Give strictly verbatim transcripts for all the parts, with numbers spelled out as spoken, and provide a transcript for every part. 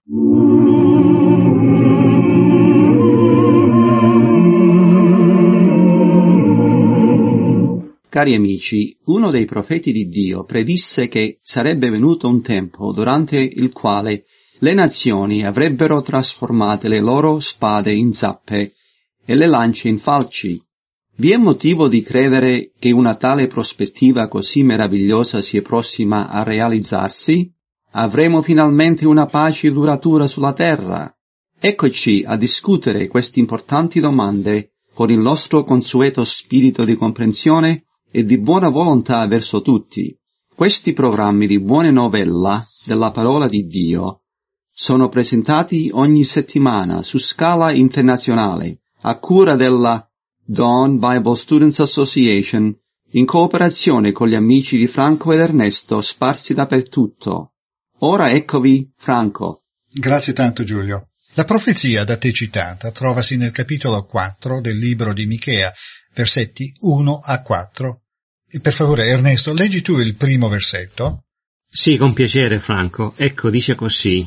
Cari amici, uno dei profeti di Dio predisse che sarebbe venuto un tempo durante il quale le nazioni avrebbero trasformate le loro spade in zappe e le lance in falci. Vi è motivo di credere che una tale prospettiva così meravigliosa sia prossima a realizzarsi? Avremo finalmente una pace duratura sulla terra. Eccoci a discutere queste importanti domande con il nostro consueto spirito di comprensione e di buona volontà verso tutti. Questi programmi di buone novella della parola di Dio sono presentati ogni settimana su scala internazionale a cura della Dawn Bible Students Association in cooperazione con gli amici di Franco ed Ernesto sparsi dappertutto. Ora eccovi Franco. Grazie tanto Giulio. La profezia da te citata trovasi nel capitolo quattro del libro di Michea, versetti uno a quattro. E per favore, Ernesto, leggi tu il primo versetto. Sì, con piacere, Franco. Ecco, dice così.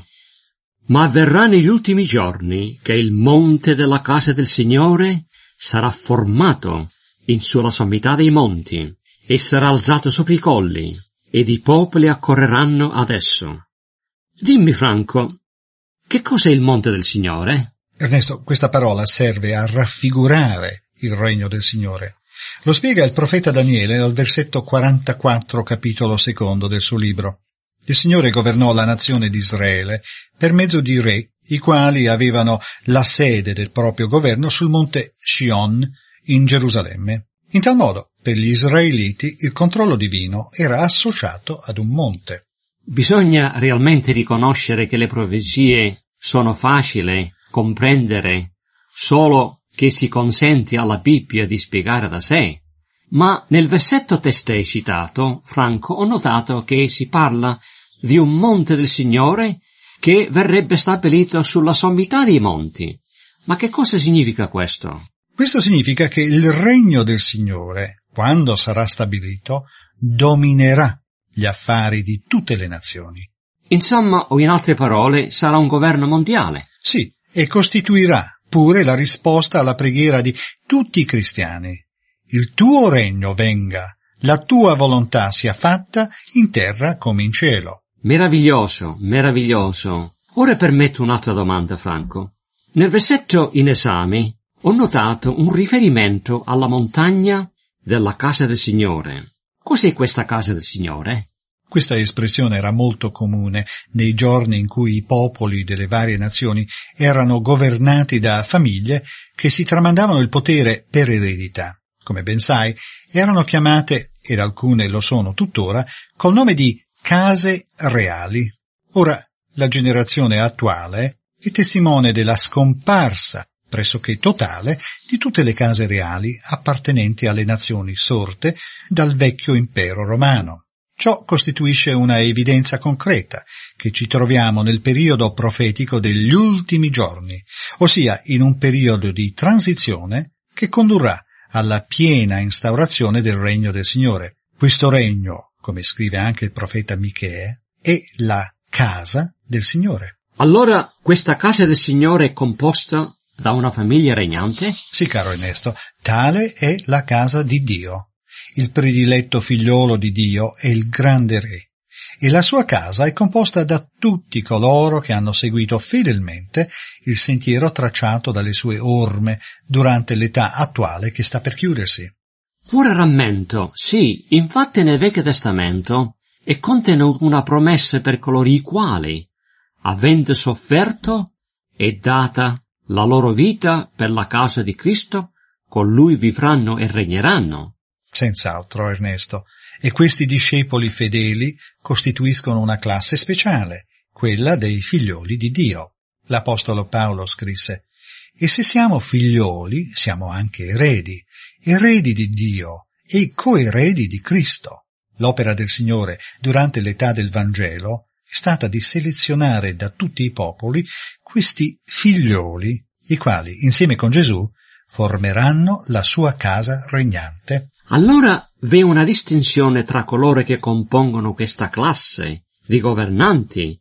Ma avverrà negli ultimi giorni che il monte della casa del Signore sarà formato in sulla sommità dei monti e sarà alzato sopra i colli ed i popoli accorreranno ad esso. Dimmi, Franco, che cos'è il monte del Signore? Ernesto, questa parola serve a raffigurare il regno del Signore. Lo spiega il profeta Daniele al versetto quarantaquattro, capitolo secondo del suo libro. Il Signore governò la nazione di Israele per mezzo di re, i quali avevano la sede del proprio governo sul monte Scion in Gerusalemme. In tal modo, per gli israeliti, il controllo divino era associato ad un monte. Bisogna realmente riconoscere che le profezie sono facili comprendere solo che si consente alla Bibbia di spiegare da sé. Ma nel versetto testé citato, Franco, ho notato che si parla di un monte del Signore che verrebbe stabilito sulla sommità dei monti. Ma che cosa significa questo? Questo significa che il regno del Signore, quando sarà stabilito, dominerà gli affari di tutte le nazioni. Insomma, o in altre parole, sarà un governo mondiale. Sì, e costituirà pure la risposta alla preghiera di tutti i cristiani. Il tuo regno venga, la tua volontà sia fatta in terra come in cielo. Meraviglioso, meraviglioso. Ora permetto un'altra domanda, Franco. Nel versetto in esame ho notato un riferimento alla montagna della casa del Signore. Cos'è questa casa del Signore? Questa espressione era molto comune nei giorni in cui i popoli delle varie nazioni erano governati da famiglie che si tramandavano il potere per eredità. Come ben sai, erano chiamate, ed alcune lo sono tuttora, col nome di case reali. Ora, la generazione attuale è testimone della scomparsa pressoché totale di tutte le case reali appartenenti alle nazioni sorte dal vecchio impero romano. Ciò costituisce una evidenza concreta che ci troviamo nel periodo profetico degli ultimi giorni, ossia in un periodo di transizione che condurrà alla piena instaurazione del regno del Signore. Questo regno, come scrive anche il profeta Michea, è la casa del Signore. Allora questa casa del Signore è composta da una famiglia regnante? Sì, caro Ernesto, tale è la casa di Dio. Il prediletto figliolo di Dio è il grande re, e la sua casa è composta da tutti coloro che hanno seguito fedelmente il sentiero tracciato dalle sue orme durante l'età attuale che sta per chiudersi. Pure rammento, sì, infatti nel Vecchio Testamento è contenuta una promessa per coloro i quali, avendo sofferto, è data la loro vita per la causa di Cristo, con Lui vivranno e regneranno. Senz'altro, Ernesto, e questi discepoli fedeli costituiscono una classe speciale, quella dei figlioli di Dio. L'Apostolo Paolo scrisse: «E se siamo figlioli, siamo anche eredi, eredi di Dio e coeredi di Cristo». L'opera del Signore durante l'età del Vangelo è stata di selezionare da tutti i popoli questi figlioli, i quali, insieme con Gesù, formeranno la sua casa regnante. Allora v'è una distinzione tra coloro che compongono questa classe di governanti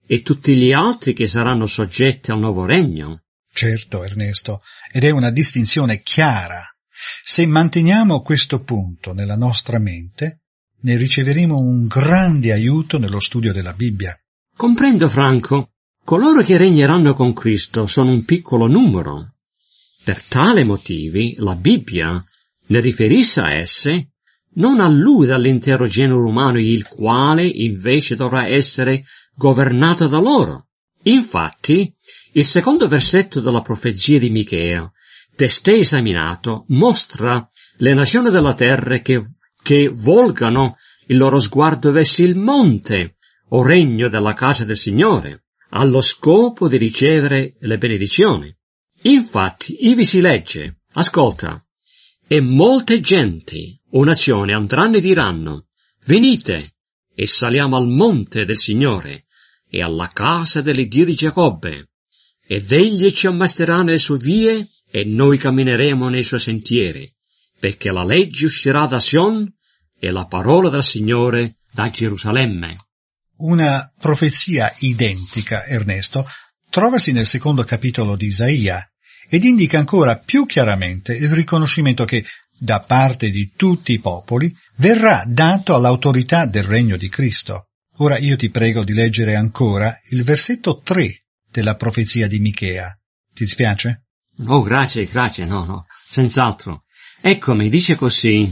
e tutti gli altri che saranno soggetti al nuovo regno. Certo, Ernesto, ed è una distinzione chiara. Se manteniamo questo punto nella nostra mente, ne riceveremo un grande aiuto nello studio della Bibbia. Comprendo, Franco. Coloro che regneranno con Cristo sono un piccolo numero. Per tale motivi la Bibbia, nel riferirsi a esse, non allude all'intero genere umano, il quale invece dovrà essere governato da loro. Infatti, il secondo versetto della profezia di Michea, testé esaminato, mostra le nazioni della terra che, che volgano il loro sguardo verso il monte, o regno della casa del Signore, allo scopo di ricevere le benedizioni. Infatti, ivi si legge, ascolta, e molte genti o nazioni andranno e diranno, venite e saliamo al monte del Signore e alla casa dell'Iddio di Giacobbe, ed egli ci ammaestrerà nelle sue vie e noi cammineremo nei suoi sentieri, perché la legge uscirà da Sion e la parola del Signore da Gerusalemme. Una profezia identica, Ernesto, trovasi nel secondo capitolo di Isaia ed indica ancora più chiaramente il riconoscimento che, da parte di tutti i popoli, verrà dato all'autorità del regno di Cristo. Ora io ti prego di leggere ancora il versetto tre della profezia di Michea. Ti dispiace? Oh, grazie, grazie, no, no, senz'altro. Eccomi, dice così,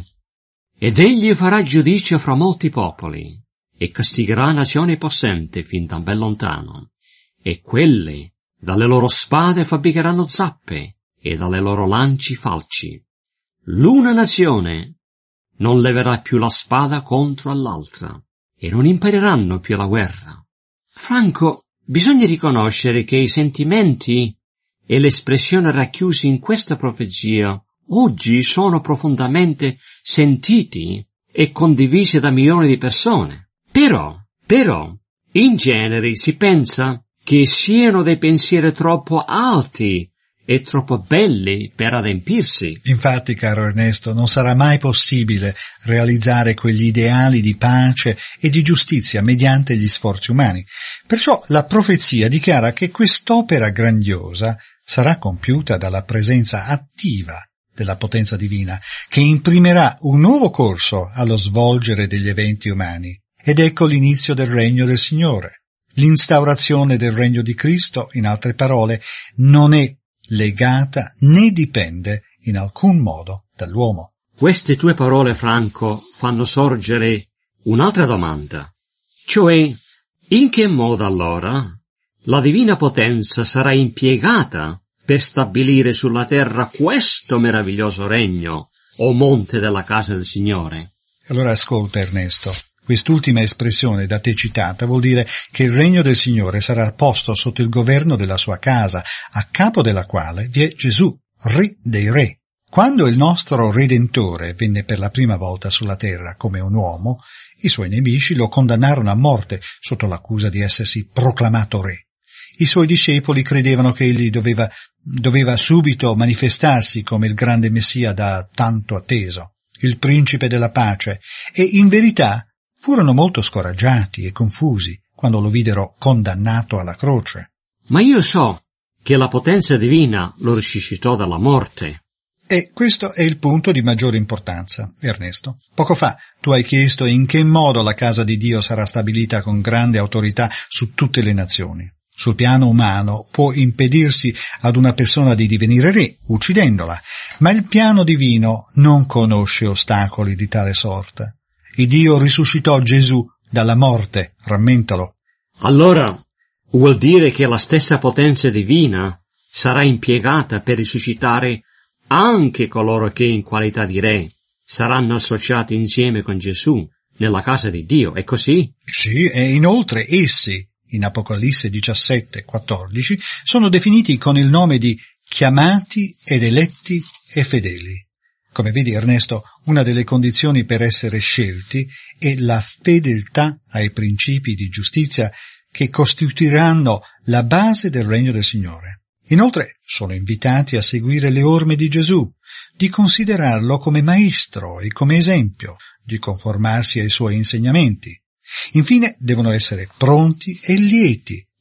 ed egli farà giudizio fra molti popoli, e castigherà nazioni possenti fin da ben lontano, e quelle dalle loro spade fabbricheranno zappe, e dalle loro lanci falci. L'una nazione non leverà più la spada contro all'altra, e non impareranno più la guerra. Franco, bisogna riconoscere che i sentimenti e l'espressione racchiusi in questa profezia oggi sono profondamente sentiti e condivisi da milioni di persone. Però, però, in genere si pensa che siano dei pensieri troppo alti e troppo belli per adempirsi. Infatti, caro Ernesto, non sarà mai possibile realizzare quegli ideali di pace e di giustizia mediante gli sforzi umani. Perciò la profezia dichiara che quest'opera grandiosa sarà compiuta dalla presenza attiva della potenza divina, che imprimerà un nuovo corso allo svolgere degli eventi umani. Ed ecco l'inizio del regno del Signore. L'instaurazione del regno di Cristo, in altre parole, non è legata né dipende in alcun modo dall'uomo. Queste tue parole, Franco, fanno sorgere un'altra domanda, cioè in che modo allora la divina potenza sarà impiegata per stabilire sulla terra questo meraviglioso regno o monte della casa del Signore? Allora ascolta, Ernesto. Quest'ultima espressione da te citata vuol dire che il regno del Signore sarà posto sotto il governo della sua casa, a capo della quale vi è Gesù, Re dei Re. Quando il nostro Redentore venne per la prima volta sulla terra come un uomo, i suoi nemici lo condannarono a morte sotto l'accusa di essersi proclamato Re. I suoi discepoli credevano che egli doveva, doveva subito manifestarsi come il grande Messia da tanto atteso, il principe della pace, e in verità furono molto scoraggiati e confusi quando lo videro condannato alla croce. Ma io so che la potenza divina lo risuscitò dalla morte. E questo è il punto di maggiore importanza, Ernesto. Poco fa tu hai chiesto in che modo la casa di Dio sarà stabilita con grande autorità su tutte le nazioni. Sul piano umano può impedirsi ad una persona di divenire re, uccidendola, ma il piano divino non conosce ostacoli di tale sorta. E Dio risuscitò Gesù dalla morte, rammentalo. Allora vuol dire che la stessa potenza divina sarà impiegata per risuscitare anche coloro che in qualità di re saranno associati insieme con Gesù nella casa di Dio, è così? Sì, e inoltre essi, in Apocalisse diciassette quattordici, sono definiti con il nome di chiamati ed eletti e fedeli. Come vedi, Ernesto, una delle condizioni per essere scelti è la fedeltà ai principi di giustizia che costituiranno la base del regno del Signore. Inoltre sono invitati a seguire le orme di Gesù, di considerarlo come maestro e come esempio, di conformarsi ai suoi insegnamenti. Infine devono essere pronti e lieti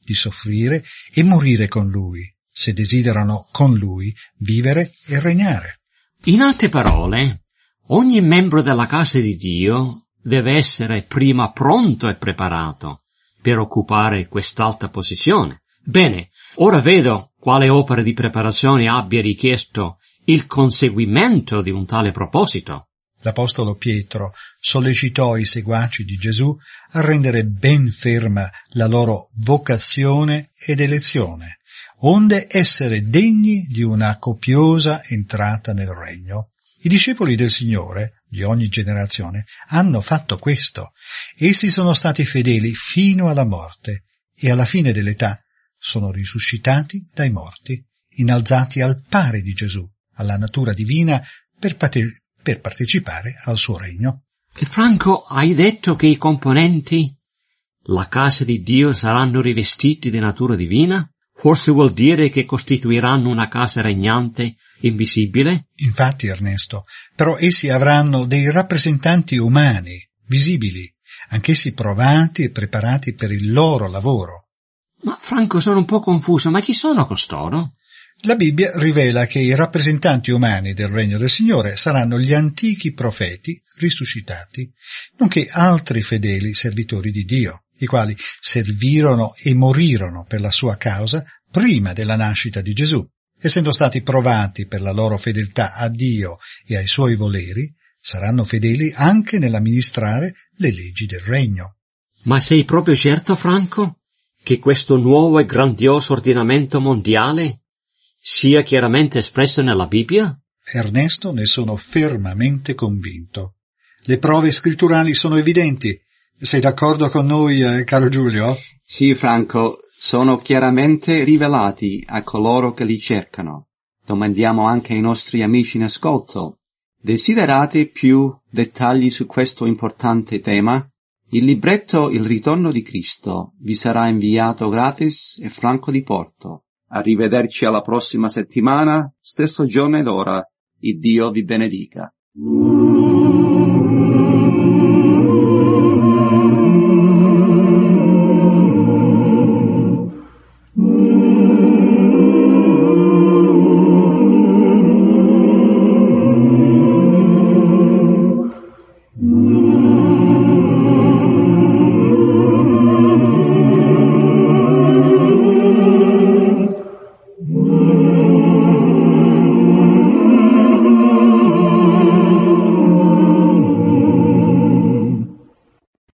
di soffrire e morire con Lui, se desiderano con Lui vivere e regnare. In altre parole, ogni membro della casa di Dio deve essere prima pronto e preparato per occupare quest'alta posizione. Bene, ora vedo quale opera di preparazione abbia richiesto il conseguimento di un tale proposito. L'Apostolo Pietro sollecitò i seguaci di Gesù a rendere ben ferma la loro vocazione ed elezione, onde essere degni di una copiosa entrata nel regno. I discepoli del Signore, di ogni generazione, hanno fatto questo. Essi sono stati fedeli fino alla morte e alla fine dell'età sono risuscitati dai morti, innalzati al pari di Gesù, alla natura divina, per, parte- per partecipare al suo regno. E Franco, hai detto che i componenti, la casa di Dio, saranno rivestiti di natura divina? Forse vuol dire che costituiranno una casa regnante, invisibile? Infatti, Ernesto, però essi avranno dei rappresentanti umani, visibili, anch'essi provati e preparati per il loro lavoro. Ma Franco, sono un po' confuso, ma chi sono costoro? La Bibbia rivela che i rappresentanti umani del regno del Signore saranno gli antichi profeti risuscitati, nonché altri fedeli servitori di Dio, i quali servirono e morirono per la sua causa prima della nascita di Gesù, essendo stati provati per la loro fedeltà a Dio e ai suoi voleri, saranno fedeli anche nell'amministrare le leggi del regno. Ma sei proprio certo, Franco, che questo nuovo e grandioso ordinamento mondiale sia chiaramente espresso nella Bibbia? Ernesto, ne sono fermamente convinto. Le prove scritturali sono evidenti. Sei d'accordo con noi, eh, caro Giulio? Sì, Franco, sono chiaramente rivelati a coloro che li cercano. Domandiamo anche ai nostri amici in ascolto. Desiderate più dettagli su questo importante tema? Il libretto Il ritorno di Cristo vi sarà inviato gratis e franco di porto. Arrivederci alla prossima settimana, stesso giorno ed ora. Il Dio vi benedica.